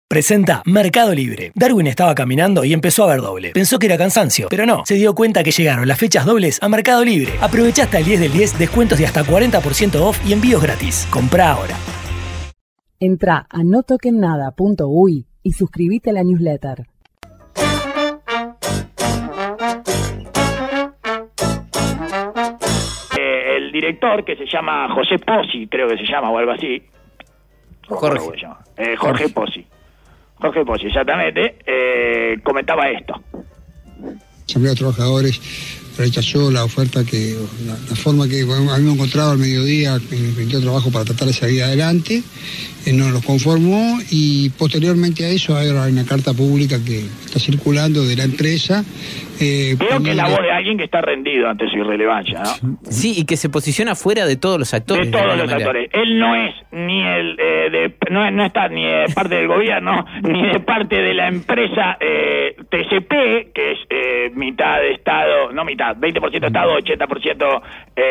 Presenta Mercado Libre. Darwin estaba caminando y empezó a ver doble. Pensó que era cansancio, pero no. Se dio cuenta que llegaron las fechas dobles a Mercado Libre. Aprovecha hasta el 10 del 10 descuentos de hasta 40% off y envíos gratis. Comprá ahora. Entrá a notokennada.uy y suscríbete a la newsletter. El director, que se llama José Pozzi, creo que se llama, o algo así. Jorge Pozzi. Jorge Pozzi, exactamente, comentaba esto. La Asamblea de Trabajadores rechazó la oferta la forma que habíamos encontrado al mediodía en el Comité de Trabajo para tratar de salir adelante, no nos conformó y posteriormente a eso hay una carta pública que está circulando de la empresa. Creo que es la voz de alguien que está rendido ante su irrelevancia, ¿no? Sí, y que se posiciona fuera de todos los actores. De todos los actores. Él no es ni no está ni de parte del gobierno, ni de parte de la empresa TCP, que es mitad de Estado, no mitad, 20% Estado, 80%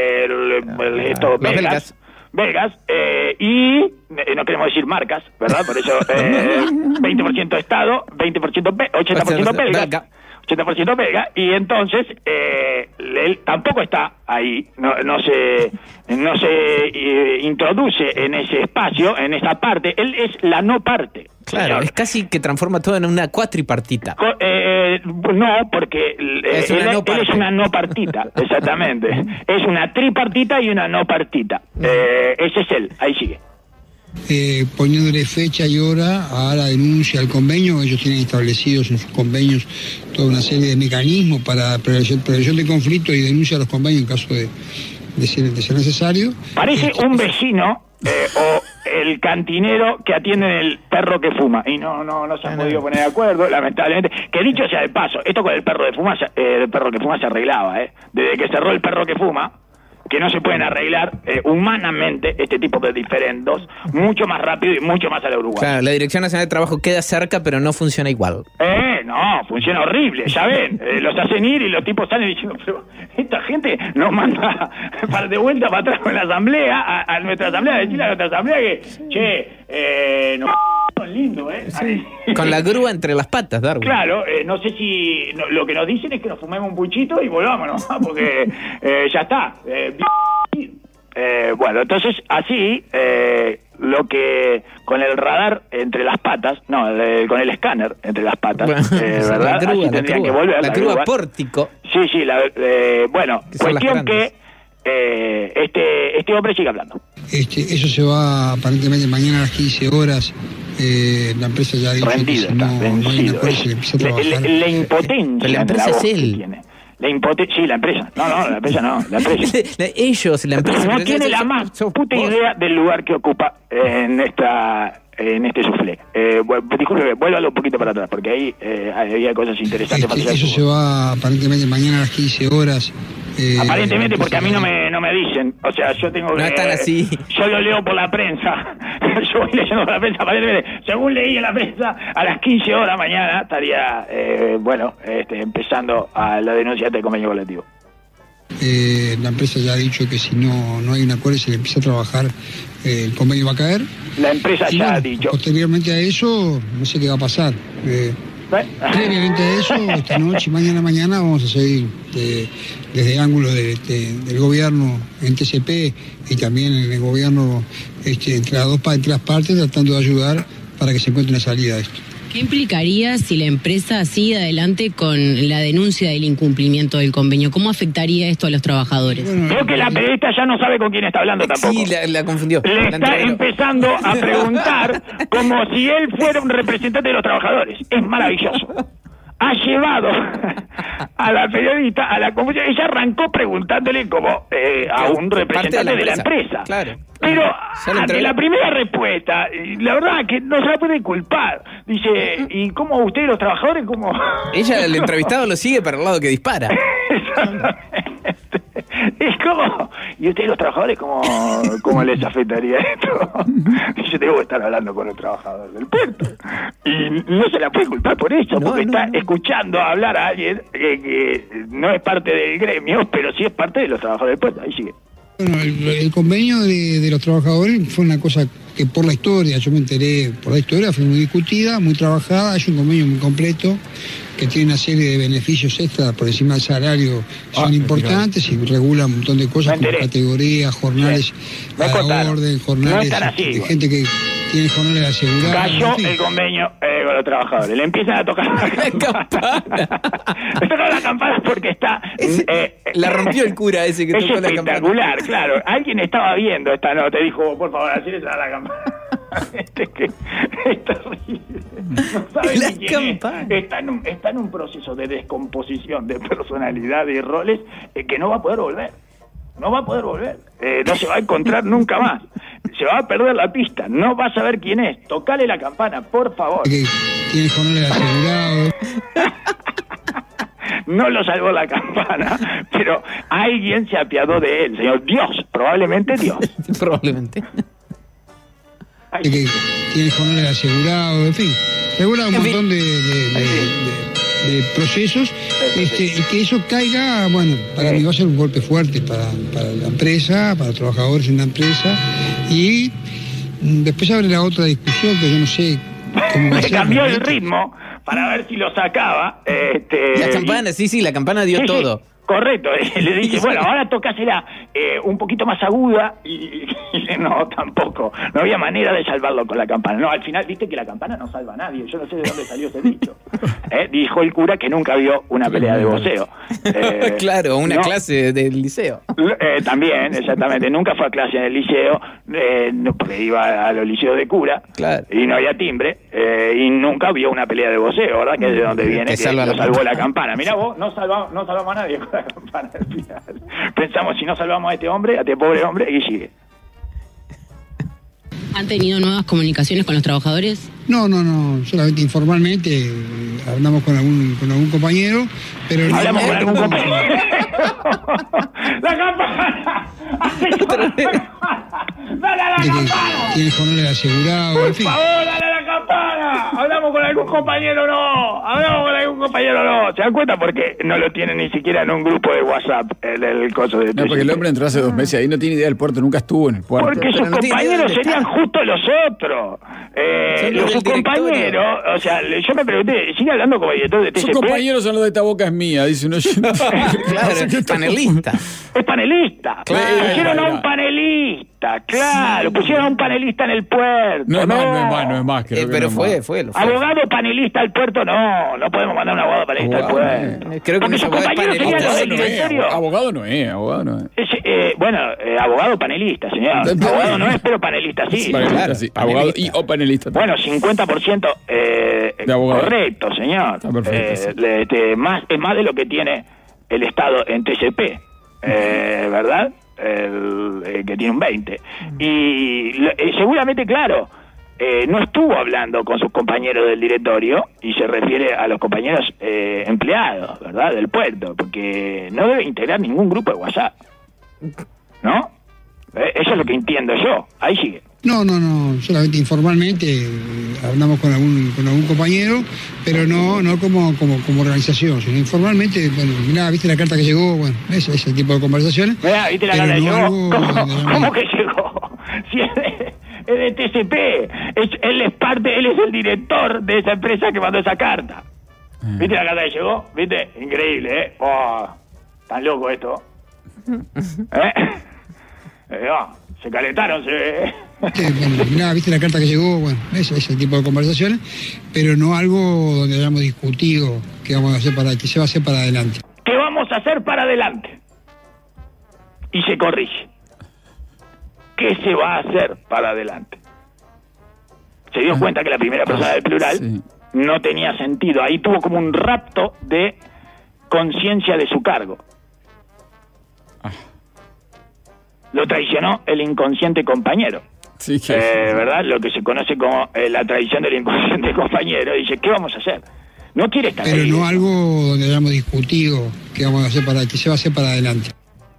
belgas, y no queremos decir marcas, ¿verdad? Por eso 20% Estado, 80% belgas. 80% belga, y entonces él tampoco está ahí, no se introduce en ese espacio, en esa parte. Él es la no parte. Claro, señor. Es casi que transforma todo en una cuatripartita. No, porque él es una no partita, exactamente. Es una tripartita y una no partita. Ese es él, ahí sigue. Poniéndole fecha y hora a la denuncia al convenio. Ellos tienen establecidos en sus convenios toda una serie de mecanismos para prevención de conflicto y denuncia a los convenios en caso de ser necesario. Parece un vecino o el cantinero que atiende el perro que fuma y no se han podido poner de acuerdo, lamentablemente. Que dicho sea de paso, esto con el perro que fuma se arreglaba, desde que cerró el perro que fuma, que no se pueden arreglar humanamente este tipo de diferendos mucho más rápido y mucho más a la Uruguay. Claro, la Dirección Nacional de Trabajo queda cerca, pero no funciona igual. No, funciona horrible, ya ven. Los hacen ir y los tipos salen diciendo, pero esta gente nos manda de vuelta para atrás con la asamblea, a nuestra asamblea, decirle a nuestra asamblea que, nos lindo, Sí. Con la grúa entre las patas, Darwin. Claro, no sé si lo que nos dicen es que nos fumemos un puchito y volvámonos, porque ya está. Bueno, entonces así lo que con el radar entre las patas, con el escáner entre las patas, ¿verdad? La grúa, así tendrían que volver. La grúa pórtico. Sí, bueno, cuestión que este hombre sigue hablando. Eso se va aparentemente mañana a las 15 horas. La empresa ya ha dicho rendido, que si no hay una cosa se empieza a trabajar. La impotencia. Pero la empresa es él. Sí, la empresa. No, la empresa no. La empresa. Ellos, la empresa. No tiene la más puta idea del lugar que ocupa en este soufflé. Disculpe, vuélvalo un poquito para atrás, porque ahí había cosas interesantes. Eso se va aparentemente mañana a las 15 horas. Aparentemente, porque a mí no me dicen. O sea, yo tengo que... No están así. Yo lo leo por la prensa. Yo voy leyendo por la prensa. Aparentemente, según leí en la prensa, a las 15 horas mañana estaría, empezando a la denuncia del convenio colectivo. La empresa ya ha dicho que si no hay un acuerdo y se le empieza a trabajar, el convenio va a caer. La empresa ya ha dicho. Posteriormente a eso, no sé qué va a pasar. Previamente a eso, esta noche y mañana vamos a seguir desde el ángulo del gobierno en TCP y también en el gobierno entre las partes, tratando de ayudar para que se encuentre una salida a esto. ¿Qué implicaría si la empresa sigue adelante con la denuncia del incumplimiento del convenio? ¿Cómo afectaría esto a los trabajadores? Creo que la periodista ya no sabe con quién está hablando tampoco. Sí, la confundió. Le está empezando a preguntar como si él fuera un representante de los trabajadores. Es maravilloso. Ha llevado a la periodista a la confusión. Ella arrancó preguntándole como a un representante de la empresa. Claro. Pero ante la primera respuesta, la verdad que no se la puede culpar. Dice, ¿y cómo ustedes los trabajadores? ¿Cómo? Ella, el entrevistado, lo sigue para el lado que dispara. Exactamente. Es como, ¿y ustedes los trabajadores cómo les afectaría esto? Yo tengo que estar hablando con el trabajador del puerto. Y no se la puede culpar por eso, porque está escuchando hablar a alguien que no es parte del gremio, pero sí es parte de los trabajadores del puerto. Ahí sigue. Bueno, el convenio de los trabajadores fue una cosa que por la historia, yo me enteré por la historia, fue muy discutida, muy trabajada, es un convenio muy completo, que tiene una serie de beneficios extras por encima del salario, son importantes y regula un montón de cosas como categorías, jornales a la orden, jornales de gente que tiene jornales asegurados. Cayó el convenio con los trabajadores, le empiezan a tocar la campana. Le tocan la campana porque está... la rompió el cura ese que tocó la campana. Espectacular, claro. Alguien estaba viendo esta nota, dijo, por favor, así le a la campana. Es terrible. No sabe La ni quién campana. es. Está en un proceso de descomposición de personalidad y roles que no va a poder volver. No va a poder volver. No se va a encontrar nunca más. Se va a perder la pista. No va a saber quién es. Tocale la campana, por favor. Que tiene jornales asegurados. No lo salvó la campana, pero alguien se apiadó de él, señor. Dios, probablemente Dios. Probablemente. Que tiene jornales asegurados, en fin, regula un montón de procesos, y que eso caiga, bueno, para mí va a ser un golpe fuerte para la empresa, para los trabajadores en la empresa, y después abre la otra discusión que yo no sé cómo va a ser. Cambió el ritmo para ver si lo sacaba. La campana, sí, la campana dio todo. Sí. Correcto, le dije, bueno, ahora tocásela un poquito más aguda y no, tampoco, no había manera de salvarlo con la campana. No, al final, viste que la campana no salva a nadie, yo no sé de dónde salió ese dicho. Dijo el cura que nunca vio una pelea de boxeo. Claro, una clase del liceo. También, exactamente, nunca fue a clase en el liceo, porque iba a los liceos de cura, claro. Y no había timbre, y nunca vio una pelea de boxeo, ¿verdad? Que es de donde viene, que lo salvó la campana. Mirá vos, no salvamos a nadie con la campana al final. Pensamos, si no salvamos a este hombre, a este pobre hombre, y sigue. ¿Han tenido nuevas comunicaciones con los trabajadores? No, solamente informalmente hablamos con algún compañero, pero no... ¿Hablamos con algún compañero? ¡La campana! ¡Dale a la campana! Tiene jornales asegurados, en fin. ¡Por favor, dale a la campana! ¿Hablamos con algún compañero o no? ¿Hablamos con algún compañero o no? ¿Se dan cuenta? Porque no lo tienen ni siquiera en un grupo de WhatsApp, el coso de... No, porque el hombre entró hace 2 meses, ahí no tiene idea del puerto, nunca estuvo en el puerto. Porque sus compañeros serían justo los otros. Sus compañeros, o sea, yo me pregunté, ¿sigue hablando como director de TCP? Sus compañeros son los de Esta Boca es mía, dice un oyente. Claro, es panelista. Es panelista. Claro. Pusieron a un panelista, claro. Pusieron a un panelista en el puerto. No es más. Creo que pero no fue. Abogado panelista al puerto, no podemos mandar un abogado panelista al puerto. Creo que porque sus compañeros serían los del directorio. Abogado no es. Abogado panelista, señor. Abogado no es, pero panelista sí. Panelista, sí. Abogado y o panelista también. Bueno, 50% de abogado. Correcto, señor. Está perfecto, sí. Es más de lo que tiene el Estado en TCP, ¿verdad? Que tiene un 20. Y seguramente, claro, no estuvo hablando con sus compañeros del directorio, y se refiere a los compañeros empleados, ¿verdad? Del puerto, porque no debe integrar ningún grupo de WhatsApp, ¿no? Eso es lo que entiendo yo. Ahí sigue. No, solamente informalmente hablamos con algún compañero, pero no como organización, sino informalmente. Bueno, mirá, viste la carta que llegó, bueno, ese tipo de conversaciones. Mirá, viste la carta que llegó. ¿Cómo que llegó? Si es de TCP, él es el director de esa empresa que mandó esa carta. ¿Viste la carta que llegó? ¿Viste? Increíble, ¿eh? Oh, tan loco esto. Se calentaron, se ve. Bueno, mirá, viste la carta que llegó, bueno, ese tipo de conversaciones, pero no algo donde hayamos discutido qué vamos a hacer qué se va a hacer para adelante. ¿Qué vamos a hacer para adelante? Y se corrige. ¿Qué se va a hacer para adelante? Se dio cuenta que la primera persona del plural no tenía sentido. Ahí tuvo como un rapto de conciencia de su cargo. Lo traicionó el inconsciente compañero. Sí, ¿verdad? Lo que se conoce como la traición del inconsciente compañero. Dice, ¿qué vamos a hacer? No quiere estar pero ahí. No algo donde hayamos discutido qué vamos a hacer qué se va a hacer para adelante.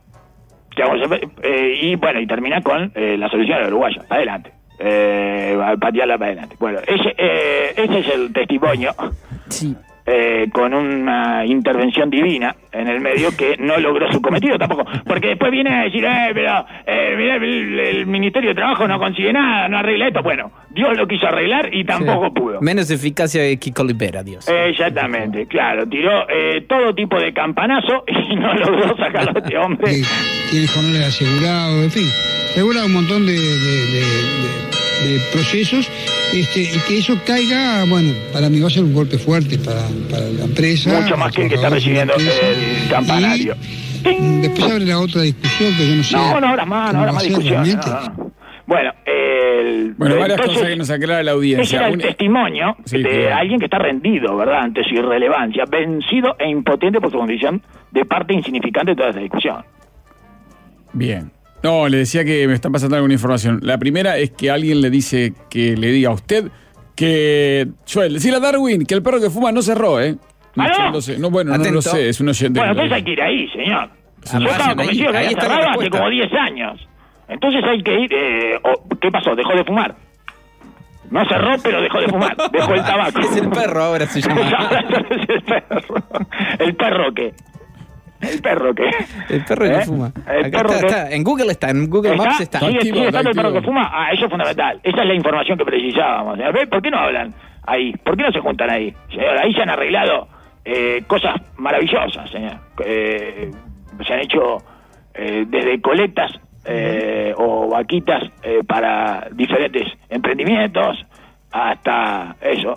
Y bueno, y termina con la solución del uruguayo. Adelante. Patearla para adelante. Bueno, ese es el testimonio. Sí. con una intervención divina en el medio que no logró su cometido tampoco, porque después viene a decir, pero mirá, el Ministerio de Trabajo no consigue nada, no arregla esto. Bueno, Dios lo quiso arreglar y tampoco pudo. Menos eficacia de Kiko Olivera, Dios. Exactamente, claro, tiró todo tipo de campanazo y no logró sacarlo a este hombre. Tiene jornales asegurados, en fin, regula un montón de procesos, y que eso caiga, bueno, para mí va a ser un golpe fuerte para la empresa. Mucho más que el que está recibiendo el campanario. Y después abre la otra discusión que yo no sé. No habrá más discusión. No. Bueno, varias cosas que nos aclara la audiencia. Ese era el testimonio de alguien que está rendido, ¿verdad?, ante su irrelevancia, vencido e impotente por su condición de parte insignificante de toda esa discusión. Bien. No, le decía que me está pasando alguna información. La primera es que alguien le dice que le diga a usted que... Joel, decirle a Darwin que el perro que fuma no cerró, ¿eh? ¿Ah, no? No lo sé, es un oyente. Bueno, entonces hay que ir ahí, señor. Yo estaba convencido que había cerrado hace como 10 años. Entonces hay que ir... ¿Qué pasó? ¿Dejó de fumar? No cerró, pero dejó de fumar. Dejó el tabaco. Es el perro ahora se llama. Es el perro. ¿El perro qué? ¿El perro qué? El perro que fuma. El perro está. En Google está, en Google Maps está. ¿Sigue estando el perro que fuma? Eso es fundamental. Esa es la información que precisábamos. A ver, ¿por qué no hablan ahí? ¿Por qué no se juntan ahí? Señor, ahí se han arreglado cosas maravillosas, señor. Se han hecho desde colectas o vaquitas para diferentes emprendimientos hasta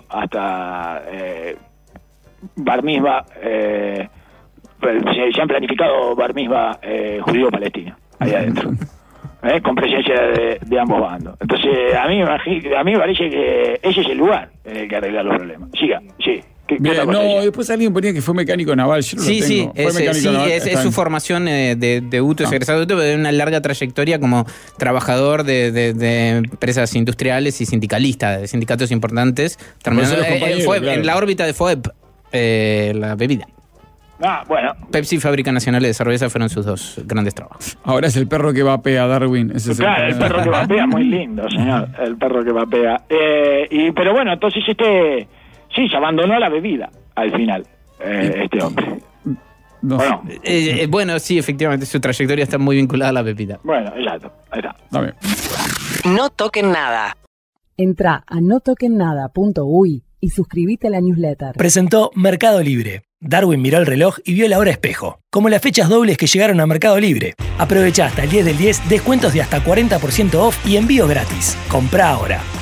bar mitzvah, se han planificado bar mitzvah judío-palestino ahí adentro, con presencia de ambos bandos. Entonces a mí me parece que ese es el lugar en el que arreglar los problemas. Siga, sí. Bien, después alguien ponía que fue mecánico naval. Yo no lo tengo. Es su formación de UTO, es egresado de UTO, pero de una larga trayectoria como trabajador de empresas industriales y sindicalista, de sindicatos importantes. Terminó en la órbita de FOEP, la bebida. Bueno. Pepsi y Fábrica Nacional de Cerveza fueron sus dos grandes trabajos. Ahora es el perro que vapea, Darwin. Claro, el perro que vapea, muy lindo, señor. El perro que vapea. Pero bueno, entonces sí, se abandonó la bebida al final, este hombre. No. Bueno, sí, efectivamente, su trayectoria está muy vinculada a la bebida. Bueno, exacto. Ahí está. Dame. No toquen nada. Entrá a notoquennada.uy y suscríbete a la newsletter. Presentó Mercado Libre. Darwin miró el reloj y vio la hora espejo. Como las fechas dobles que llegaron a Mercado Libre. Aprovechá hasta el 10 del 10 descuentos de hasta 40% off y envío gratis. Comprá ahora.